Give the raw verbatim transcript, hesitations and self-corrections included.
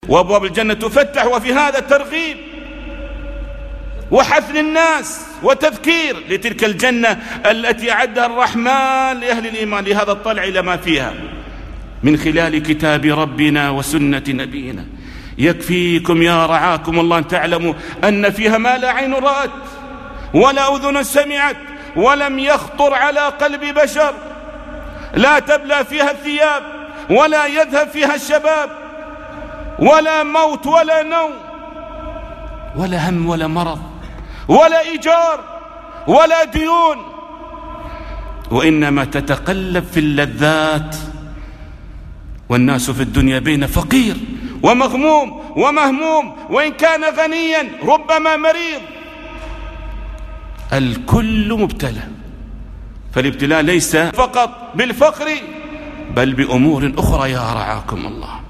وأبواب الجنة تفتح، وفي هذا ترغيب وحث للناس وتذكير لتلك الجنة التي أعدها الرحمن لأهل الإيمان. لهذا الطلع إلى ما فيها من خلال كتاب ربنا وسنة نبينا. يكفيكم يا رعاكم الله أن تعلموا أن فيها ما لا عين رأت ولا أذن سمعت ولم يخطر على قلب بشر. لا تبلى فيها الثياب ولا يذهب فيها الشباب، ولا موت ولا نوم ولا هم ولا مرض ولا إيجار ولا ديون، وإنما تتقلب في اللذات. والناس في الدنيا بين فقير ومغموم ومهموم، وإن كان غنيا ربما مريض. الكل مبتلى، فالابتلاء ليس فقط بالفقر بل بأمور أخرى يا رعاكم الله.